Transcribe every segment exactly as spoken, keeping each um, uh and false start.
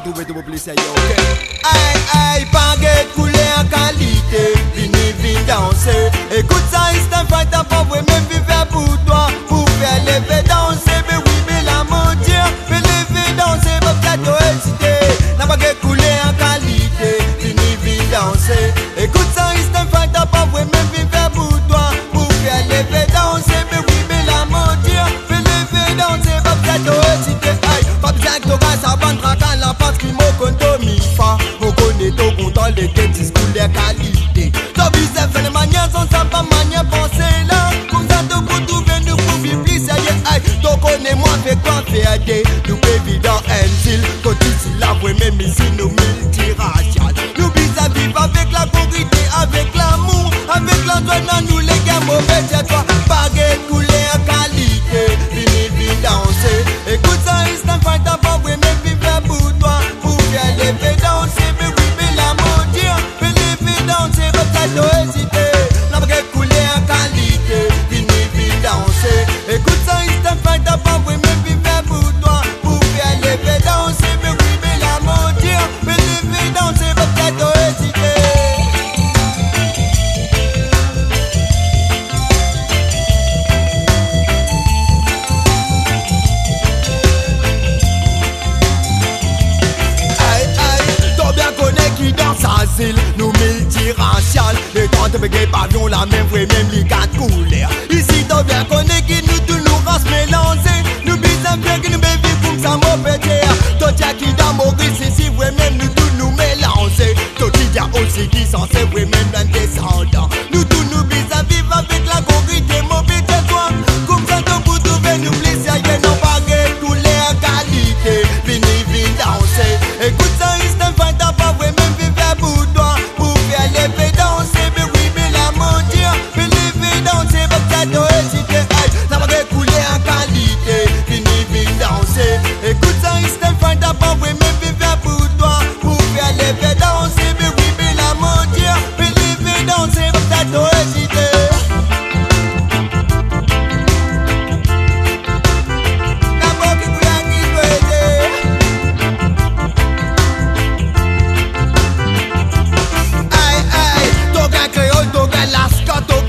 trouver tout pour plaisir. Aïe, aïe, baguette coulée en qualité, vini, vini danser. Écoute ça, c'est un fight à pauvre, même vivre pour toi, pour faire lever danser. Mais oui, mais la mentir, mais lever danser, pas peut-être hésiter. La baguette coulée en qualité, vini, vini danser. Écoute ça, c'est un fight à pauvre, même vivre pour toi, pour faire lever danser. Mais oui, mais la mentir, mais lever danser, pas peut-être hésiter. Aïe, pas besoin que tu vas s'abandonner quand la patrie m'a contourné. Mon connaît tout content les discours de qualité. T'as vu ça fait de manière sans ça pas manière penser là. Comme ça tout pour trouver nous pour vivre plus sérieux. Aïe, t'en connais moi fait quoi faire des. Nous baby dans un style. Quand tu sais la voix même ici nous multiracial. Nous vis à vivre avec la corité, avec l'amour, avec la joie. Nous les gars mauvais c'est toi. Baguette coulée en qualité. Vini vini danser. Écoute ça c'est un fight à pas même vivre pour toi. Pour faire lever danser. Mais oui mais la mentir. Mais lever danser pas peut-être hésiter. La baguette coulée en qualité. Vini vini danser. Écoute ça c'est un fight à pas même vivre pour toi. Pour faire lever danser. Mais oui mais la mentir. Mais lever danser pas peut-être hésiter. Nous multiracial, les trente bégayes pavillons la même vraie, même les quatre couleurs. Ici t'as bien connu qui nous tous nous races mélangées. Nous bisons bien qui nous bébés comme ça m'en péter. Toi t'as qui dans Maurice ici, vrai même nous tous nous mélanger. Toi qui y'a aussi qui sont c'est vrai même dans descendants. Nous tous nous bisons vivre avec la corrité, mon pété toi. Comme ça t'as pour trouver nous plaisir, y'a non pas de couleur qualité. Vini vini danser, écoute ça c'est un fan t'as pas vrai même vivre pour toi, pour faire lever danser, mais oui, mais la mentir, mais lever danser, pas peut-être hésiter. Aïe, la baguette coulée en qualité, vini, vini danser. Écoute ça, c'est un fan t'as pas vrai, même vivre pour toi, pour faire lever danser, mais oui, mais la mentir, mais lever danser, pas peut-être hésiter.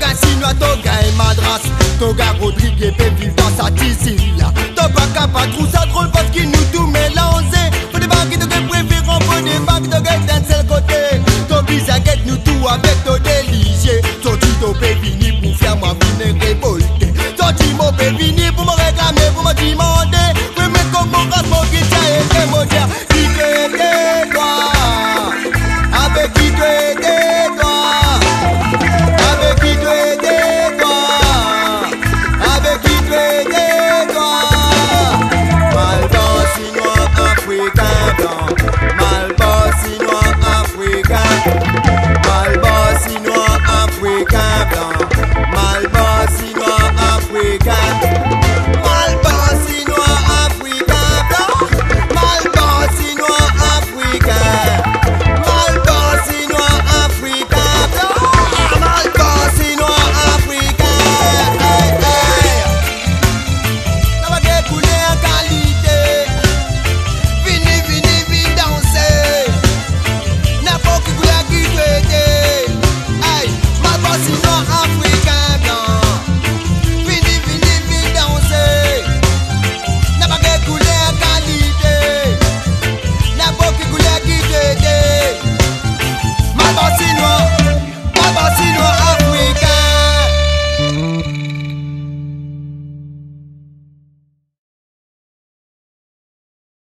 Toga Rodrigue peut vivre dans sa tisine là. T'as pas capable de